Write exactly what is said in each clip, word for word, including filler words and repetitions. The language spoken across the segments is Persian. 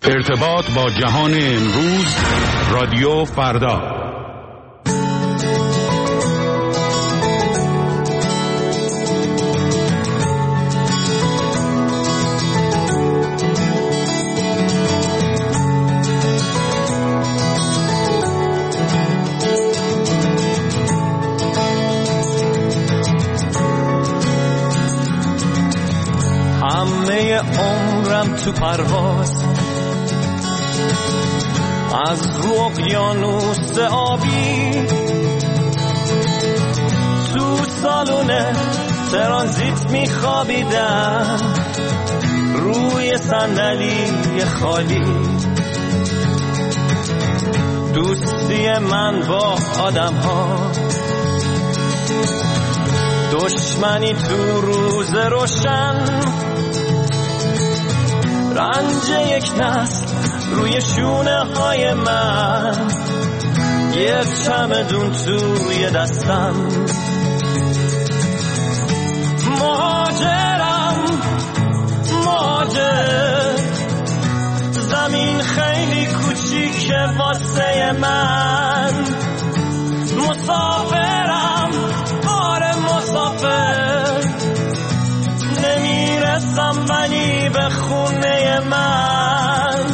ارتباط با جهان امروز، رادیو فردا. همه عمرم تو پرواز، از رو اقیانوس آبی تو سالن ترانزیت میخوابیدم روی صندلی خالی. دوستی من با آدم ها، دشمنی تو روز روشن، رنج یک نسل روی شونه های من، یک چمدون توی دستم. مهاجرم مهاجر، زمین خیلی کوچیکه واسه من. مسافرم آره مسافر، نمیرسم ولی به خونه من.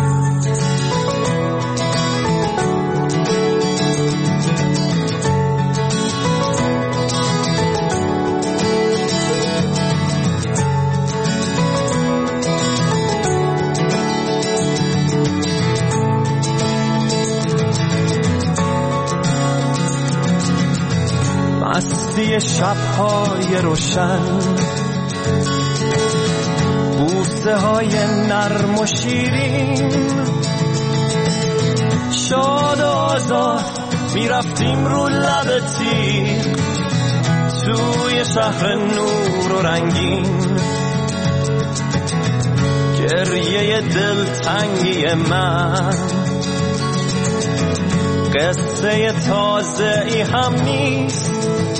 مستی شب‌های روشن، بوسه های نرم و شیرین، شاد و آزاد میرفتیم رو لب تیغ توی شهر نور و رنگین. گریه دلتنگی من قصه تازه ای هم نیست،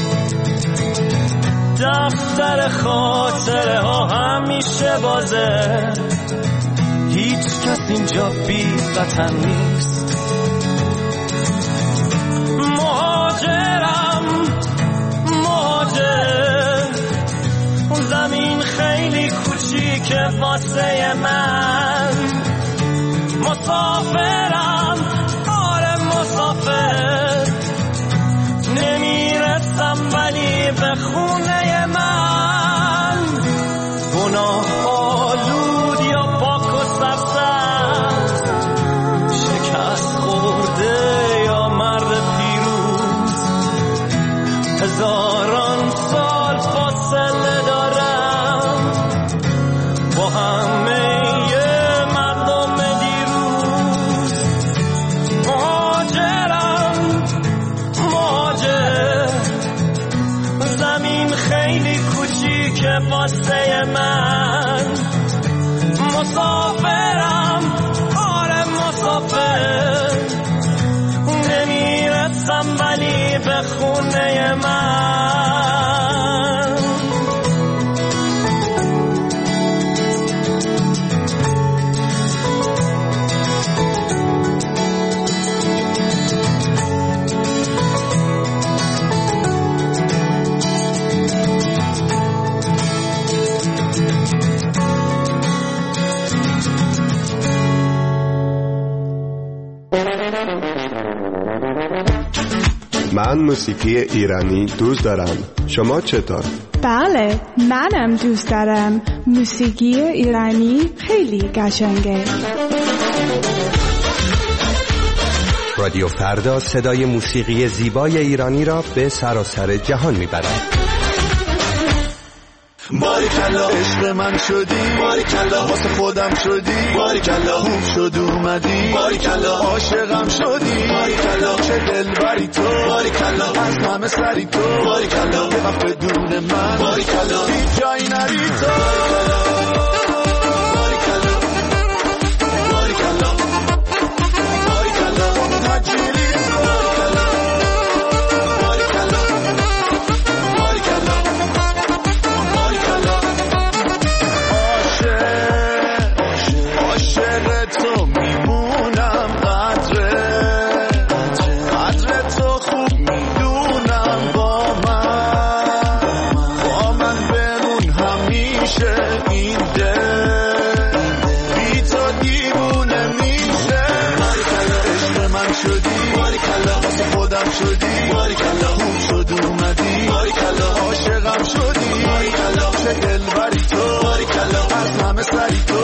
دفتر خاطره ها همیشه بازه، هیچ کس اینجا بی وطن نیست. مهاجرم مهاجر، زمین خیلی کوچیکه واسه من. مسافرم آره مسافر، نمیرسم ولی به خونه من. گناه آلود یا پاک و سرسبز، شکست خورده یا مرد پیروز، هزاران سال فاصله دارم با همه مردم دیروز. مهاجرم مهاجر، زمین خیلی کوچیکه واسه من. مسافرم آره مسافر، نمیرسم ولی به خونه من. من موسیقی ایرانی دوست دارم. شما چطور؟ بله، منم دوست دارم. موسیقی ایرانی خیلی قشنگه. رادیو فردا صدای موسیقی زیبای ایرانی را به سراسر جهان میبرد. باریکلا عشق من شدی، باریکلا واسه خودم شدی، باریکلا خوب شد اومدی، باریکلا عاشقم شدی، باریکلا چه دلبری تو، باریکلا از همه سری تو، باریکلا یه وقت بدون من، باریکلا هیچ جایی نری تو. باریکلا باریکلا باریکلا نجیری تو، باریکلا باریکلا باریکلا عاشق عاشق تو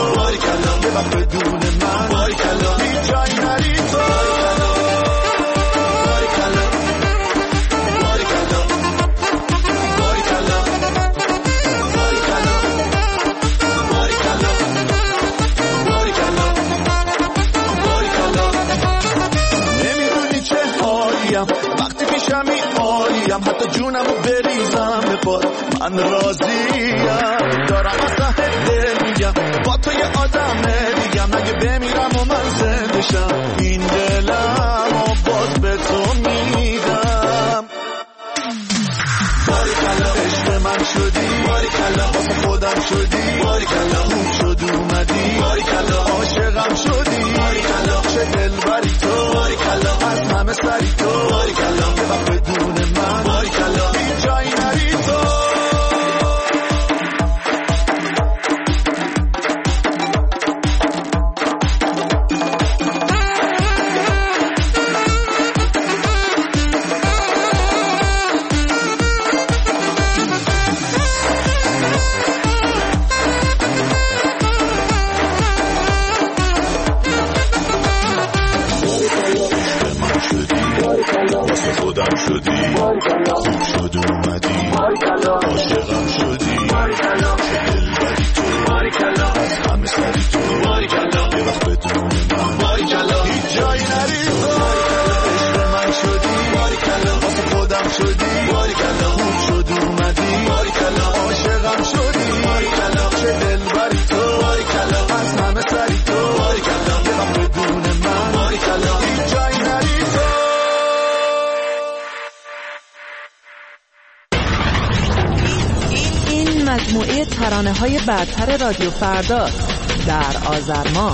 باریکلا یه وقت بدون من باریکلا هیچ جایی نری تو باریکلا باریکلا باریکلا باریکلا باریکلا باریکلا باریکلا نمیدونی چه حالیم وقتی پیشمی عالیم حتی جونمو بریزم به پات من راضیم دارم از ته دل میگم با تو یه آدمه دیگم اگه بمیرم و من زنده شم این دلم و باز به تو میدم باریکلا عشق من شدی باریکلا واسه خودم شدی باریکلا خوب شد اومدی باریکلا عاشقم شدی باریکلا چه دلبری تو باریکلا از همه سری تو باریکلا یه وقت بدون من باریکلا هیچ جایی نری تو خودم شدی خوب شد اومدی عاشقم شدی چه دلبری تو از همه سری تو یه وقت بدون من هیچ جایی نری تو عشق من شدی واسه خودم شدی خوب شد اومدی عاشقم شدی چه دلبری تو از همه سری تو یه وقت بدون من هیچ جایی نری تو مجموعه ترانه‌های برتر رادیو فردا در آذر ماه.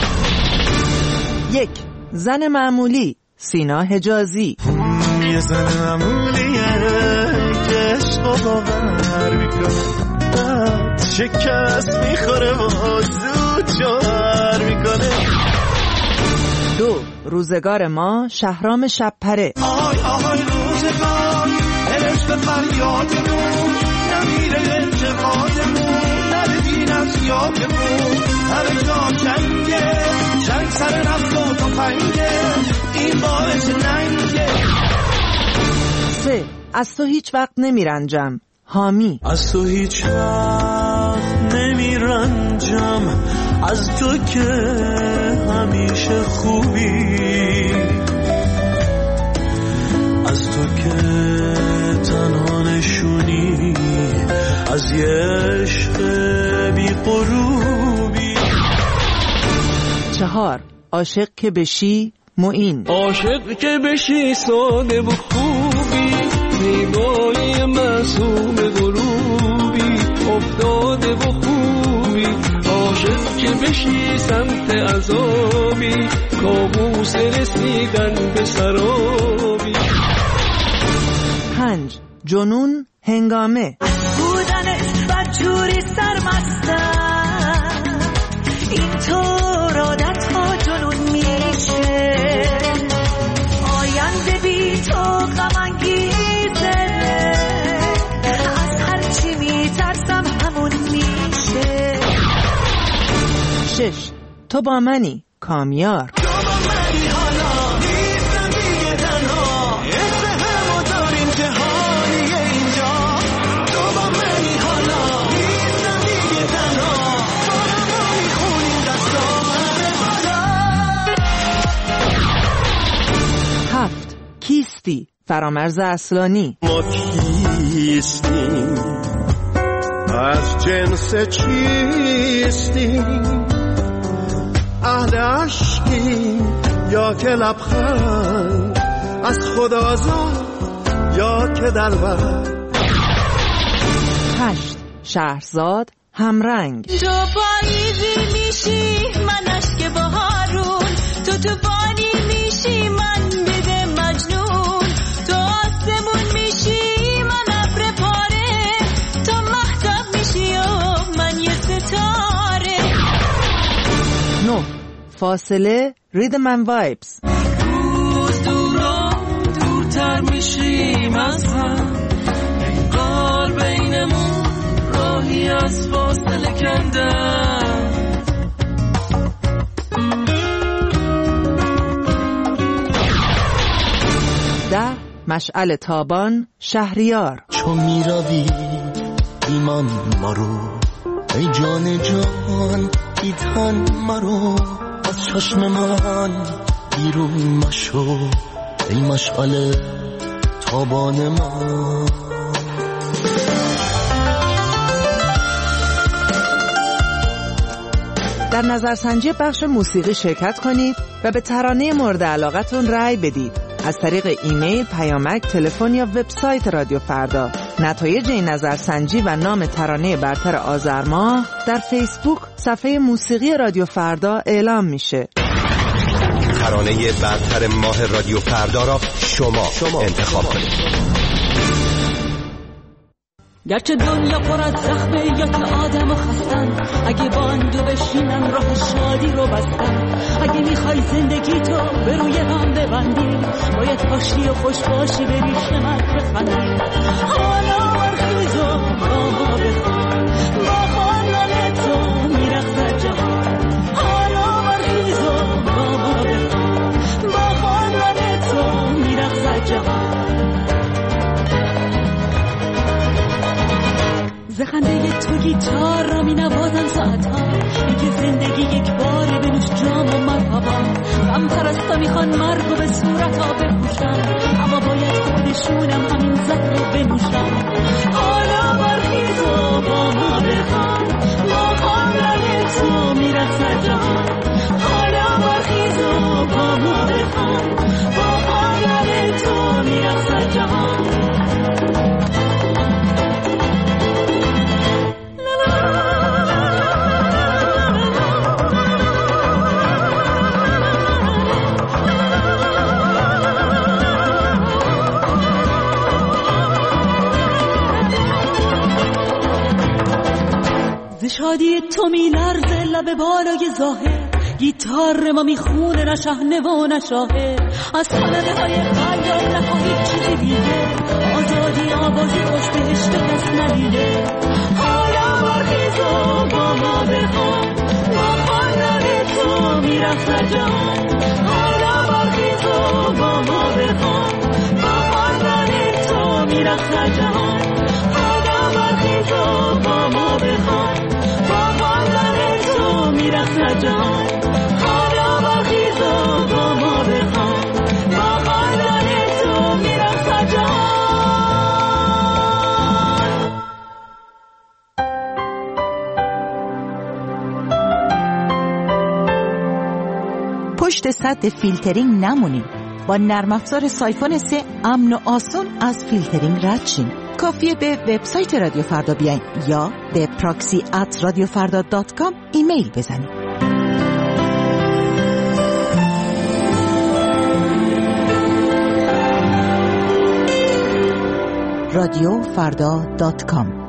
یک، زن معمولی، سینا حجازی. یه زن معمولیه که عشقو باور میکنه شکست میخوره و زود جوهر میکنه. دو، روزگار ما، شهرام شبپره. آی آی روزگار عشق فریادمون نمیره انتقادمون ندیدین از یادمون همه جا جنگه جنگ سر نفت و تفنگه این باعث ننگه. سه، از تو هیچ وقت نمیرنجم، حامی. از تو هیچ وقت نمیرنجم از تو که همیشه خوبی از تو که تنها نشونی از یه عشق بی غروبی. چهار، عاشق که بشی، معین. عاشق که بشی ساده و خوبی زیبایی معصوم غروبی افتاده و خوبی عاشق که بشی سمت عذابی کابوس رسیدن به سرابی. پنج، جنون هنگامه. بودنت بدجوری سرمستم اینطور عادت ها جنون میشه آینده بی تو غم انگیزه از هرچی میترسم همون میشه. شش، تو با منی، کامیار. کیستی، فرامرز اصلانی. ما کیستیم از جنس چیستیم اهل عشقیم یا که لبخند از خدازاد یا که دلبر. هشت، شهرزاد همرنگ. تو پاییزی میشی من اشک بهارون تو تو بانی میشی من بده مجنون تو آسمون میشی من ابر پاره تو مهتاب میشی و من یه ستاره. نه، فاصله، ریدم اند وایبز. روز دورا دورتر میشیم از هم انگار بینمون راهی از فاصله کندم مشعل تابان شهریار. چون می روی ایمان مرو ای جان جان ای تن مرو از چشم من بیرون مشو ای مشعل تابان من. در نظرسنجی بخش موسیقی شرکت کنید و به ترانه مورد علاقتون رأی بدید. از طریق ایمیل، پیامک، تلفن یا وبسایت رادیو فردا. نتایج این نظرسنجی و نام ترانه برتر آذر ماه در فیسبوک صفحه موسیقی رادیو فردا اعلام میشه. ترانه برتر ماه رادیو فردا را شما, شما انتخاب کنید. گرچه دنیا پر از زخمه یا که آدم و خستن، اگه باندو بشینن راه شادی رو بستن. اگه میخوای زندگی تو به روی هم ببندی، باید باشی و خوش باشی بری شمت بخندی. حالا برخیز و با ما بخوان، با خواندن تو میرخصد جهان. حالا برخیز و با ما بخوان، با خواندن تو میرخصد جهان. زخنده تو گیتار را می نوازن ساعت ها، میگه زندگی یک باره بنوش جام و مرحبا. غم پرستا میخوان مرگ و به صورت ها بپوشن، اما باید خودشونم همین زهر رو بنوشن. حالا برخیز و با ما بخوان، با خواندن تو میرخصد جهان. حالا برخیز و با ما بخوان، با خواندن تو میرخصد جهان. شادی تو می لرزه لب بالای ظاهر، گیتار ما می خونه نه شهنه و نه شاهر. از خانده های خیال نخواهی چیزی دیگه، آزادی آوازی خوش بهشت کس ندیده. حالا برخیز و با ما بخوان، با خواندن تو می رخصد جهان. حالا برخیز و با ما بخوان، با خواندن تو می رخصد جهان. حالا برخیز و با ما بخوان، میرخصد جهان. حالا برخیز و با ما بخوان، با خواندن تو میرخصد جهان. پشت سد فیلترینگ نمونید. با نرم افزار سایفون سه امن و آسون از فیلترینگ رد شین. کافیه به وبسایت رادیو فردا بیاین یا به پراکسی ات رادیو فردا دات کام ایمیل بزنید. رادیو فردا دات کام.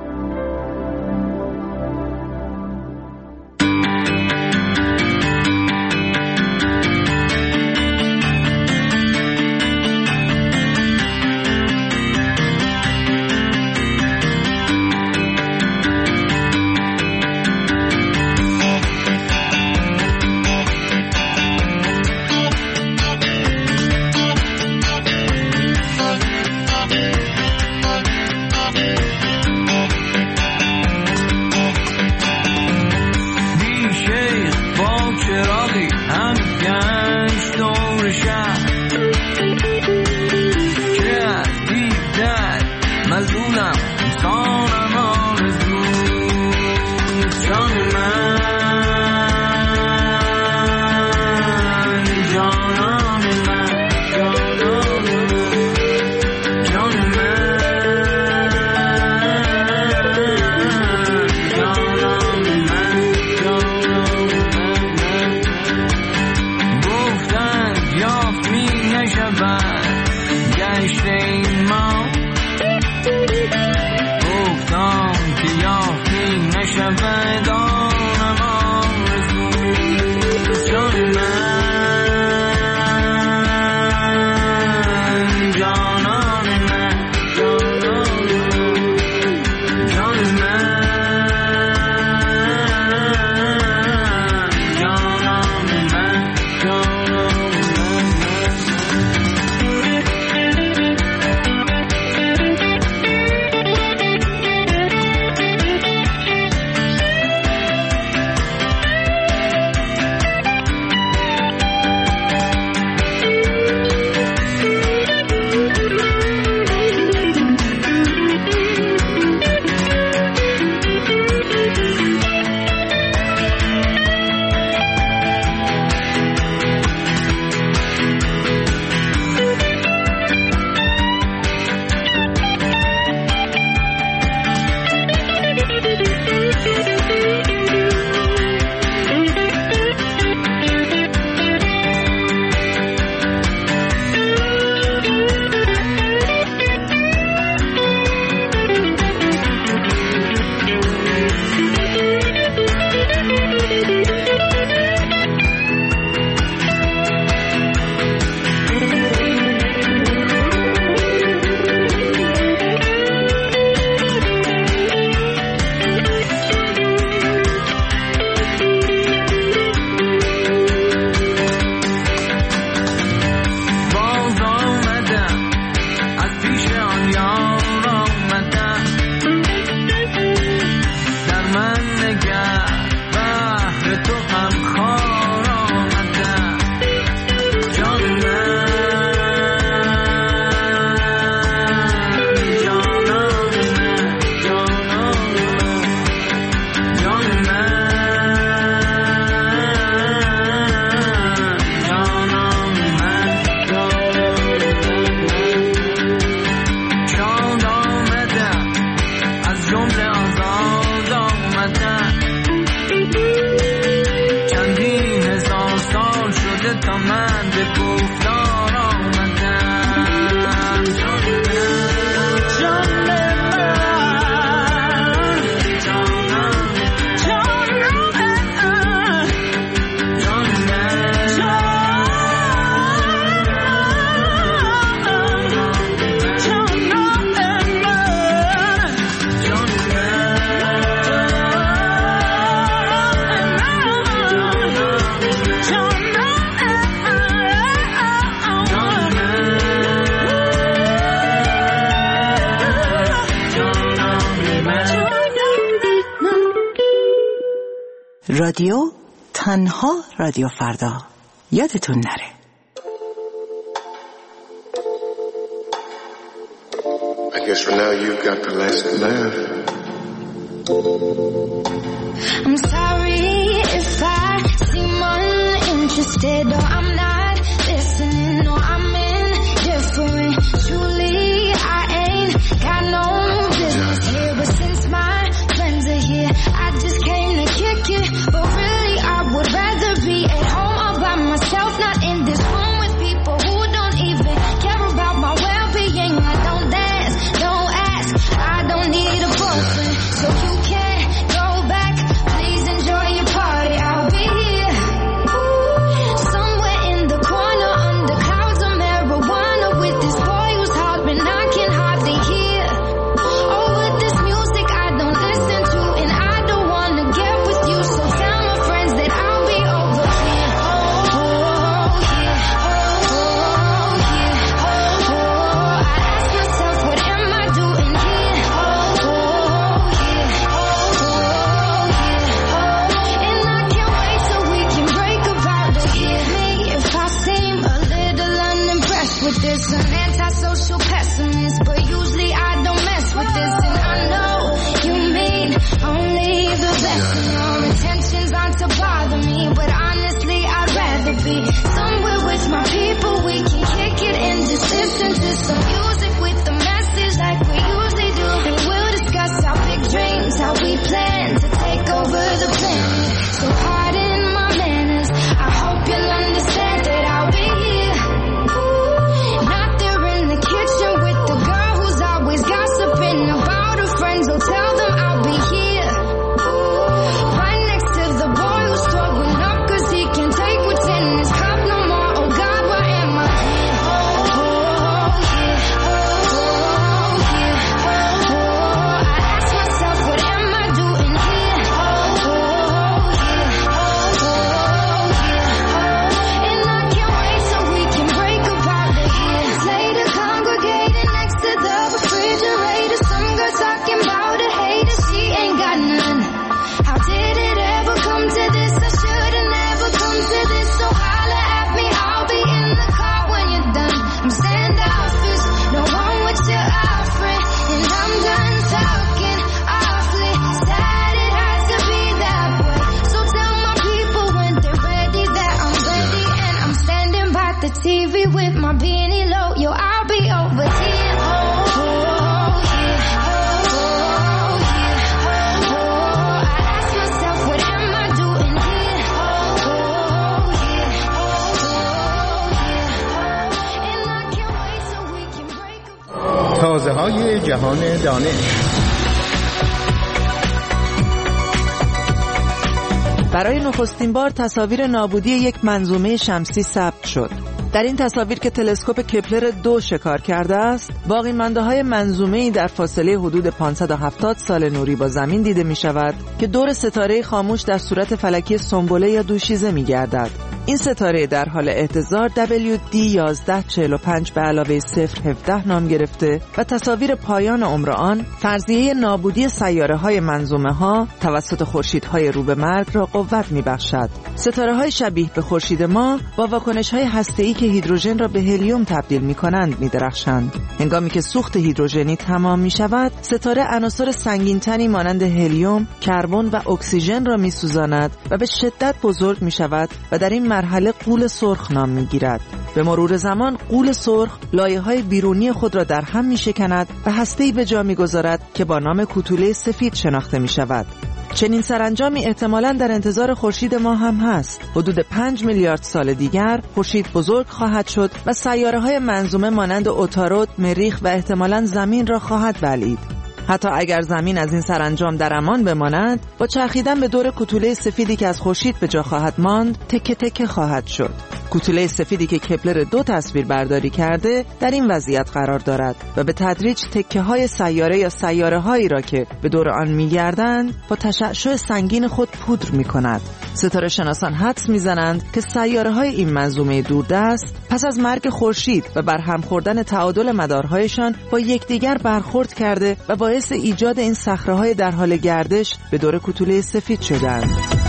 شده تا من به گفتار آمدم. جان رادیو تنها رادیو فردا. یادتون نره. I guess for now you've got the last laugh. I'm sorry if I seem uninterested or I'm not listening or I'm indifferent. Truly I ain't got no business here, but since my friends are here I just came to kick it. But really I would rather be at home all by myself, not in this room with people who don't even care about my well-being. I don't dance, don't ask, I don't need a boyfriend, so you can go back, please enjoy your party. I'll be here, somewhere in the corner under clouds of marijuana with this boy who's hollering I can hardly hear. Over this music I don't listen to, and I don't wanna get with you, so tell my friends that I'll be over here. Oh, here, oh, here, oh, I ask myself what am I doing here? Oh, here, oh, here, and I can't wait till we can break about it. Hear me if I seem a little unimpressed with this, an antisocial pessimist, but usually I don't mess with this, and I know you mean only the best, and your intentions aren't to bother me, but honestly I'd rather be somewhere with my people. We can kick it and just listen to some music with the message like we usually do, and we'll discuss our big dreams, how we plan to take over the planet. So pardon my manners, I hope you'll understand that I'll be here, not there in the kitchen with the girl who's always gossiping about her friends. I'll tell them I'll be here, right next to the boy who's throwing up cause he can't take what's in his cup no more. Oh God, why am I here? Oh, here, oh, here, oh, I ask myself what am I doing here? Oh, here, oh, here, and I can't wait till we can break apart the years later, congregating next to the refrigerator. Some girl talking about a hater, she ain't got none. How did it ever come to this? I should've never come to this. So holla at me, I'll be in the car when you're done. I'm standoffish, no one what you're offering, and I'm done talking awfully. Sad it has to be that way, so tell my people when they're ready that I'm ready, and I'm standing by the T V with my beanie low. Yo, I'll be over here. Oh, here, oh, here, oh, I ask myself what am I doing here? Oh, here, oh, here, and I can't wait till we can break apart. تازه های جهان دانش. برای نخستین بار تصاویر نابودی یک منظومه شمسی ثبت شد. در این تصاویر که تلسکوپ کپلر دو شکار کرده است، باقی مانده های منظومه‌ای در فاصله حدود پانصد و هفتاد سال نوری با زمین دیده می شود که دور ستاره خاموش در صورت فلکی سنبله یا دوشیزه می گردد. این ستاره در حال اهتزار دبلیو دی یازده چهل و پنج به علاوه صفر هفده نام گرفته و تصاویر پایان عمر آن فرضیه نابودی سیاره‌های منظومه‌ها توسط خورشیدهای رو به مرگ را قوت می‌بخشد. ستاره‌های شبیه به خورشید ما با واکنش‌های هسته‌ای که هیدروژن را به هلیوم تبدیل می‌کنند می‌درخشند. هنگامی که سوخت هیدروژنی تمام می‌شود، ستاره عناصر سنگین‌تری مانند هلیوم، کربن و اکسیژن را می‌سوزاند و به شدت بزرگ می‌شود و در این مرحله غول سرخ نام می‌گیرد. به مرور زمان غول سرخ لایه‌های بیرونی خود را در هم می‌شکند و هسته‌ای به جا می‌گذارد که با نام کوتوله سفید شناخته می‌شود. چنین سرانجامی احتمالاً در انتظار خورشید ما هم هست. حدود پنج میلیارد سال دیگر خورشید بزرگ خواهد شد و سیاره‌های منظومه مانند عطارد، مریخ و احتمالاً زمین را خواهد بلعید. حتی اگر زمین از این سرانجام در امان بماند، با چرخیدن به دور کوتوله سفیدی که از خورشید به جا خواهد ماند، تکه تکه خواهد شد. کوتوله سفیدی که کپلر دو تصویر برداری کرده در این وضعیت قرار دارد و به تدریج تکه های سیاره یا سیاره هایی را که به دور آن می‌گردند با تشعشع سنگین خود پودر می‌کند. ستاره شناسان حدس می‌زنند که سیاره های این منظومه دوردست پس از مرگ خورشید و برهم خوردن تعادل مدارهایشان با یکدیگر برخورد کرده و باعث ایجاد این صخره‌های در حال گردش به دور کوتوله سفید شدند.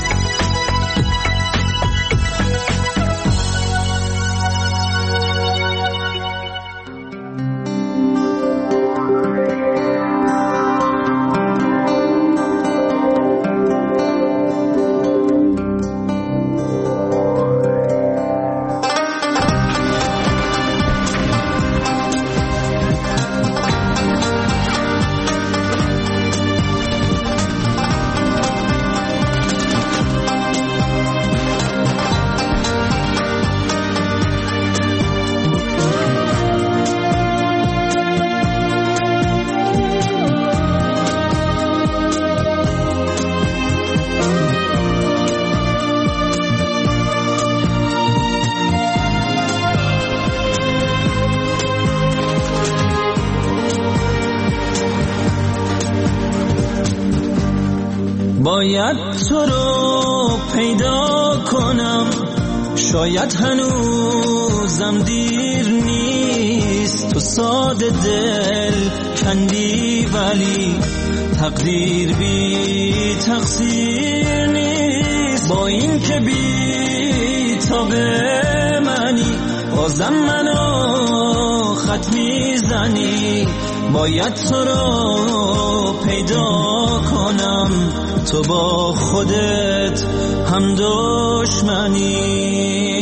باید تو رو پیدا کنم، شاید هنوزم دیر نیست. تو ساده دل کندی ولی تقدیر بی تقصیر نیست. با این که بی تابه منی بازم منو خط میزنی. باید تو رو پیدا کنم، تو با خودت هم دشمنی.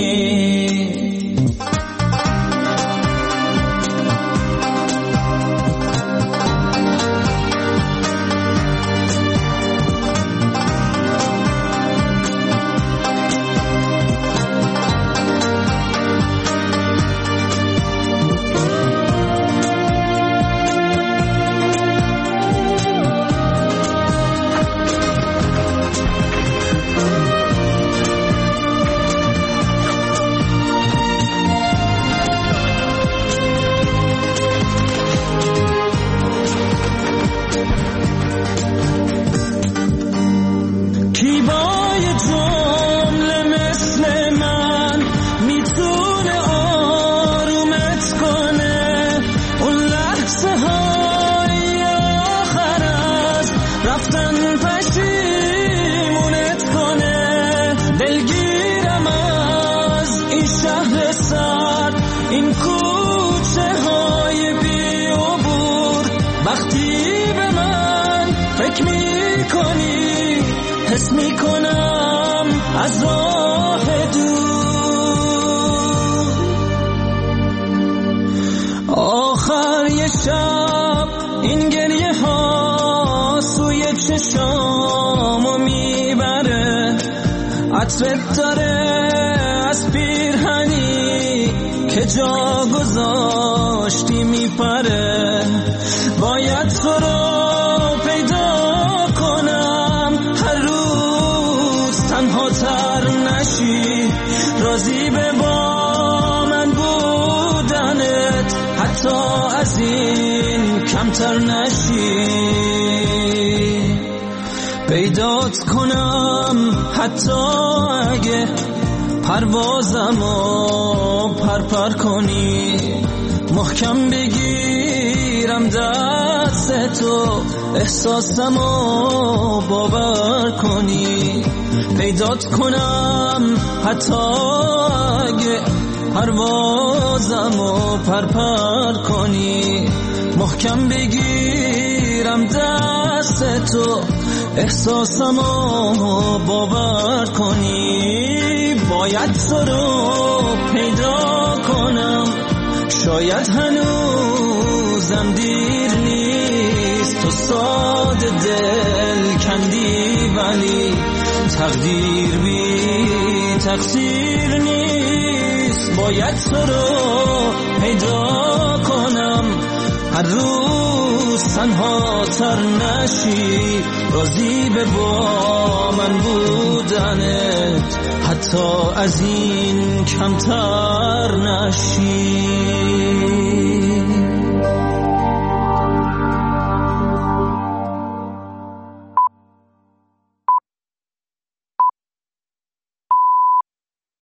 این کوچه های بی عبور، وقتی به من فکر می کنی حس می کنم از راه دور. آخر یه شب این گریه ها سوی چشامو میبره، عطرت داره از پیرهنی که جا گذاشتی میپره. باید تو رو پیدا کنم، هر روز تنها تر نشی، راضی به با من بودنت حتی از این کمتر نشی. پیدات کنم حتی اگه پروازمو پرپر کنی، محکم بگیرم دست تو احساسمو باور کنی. پیدات کنم حتی اگه پروازمو پرپر کنی، محکم بگیرم دست تو احساسمو باور کنی. باید تو رو پیدا کنم، شاید هنوزم دیر نیست. تو ساده دل کندی ولی تقدیر بی تقصیر نیست. باید تو رو پیدا کنم هر روز تنها تر نشی، راضی به با من بودنت حتی از این کمتر نشی.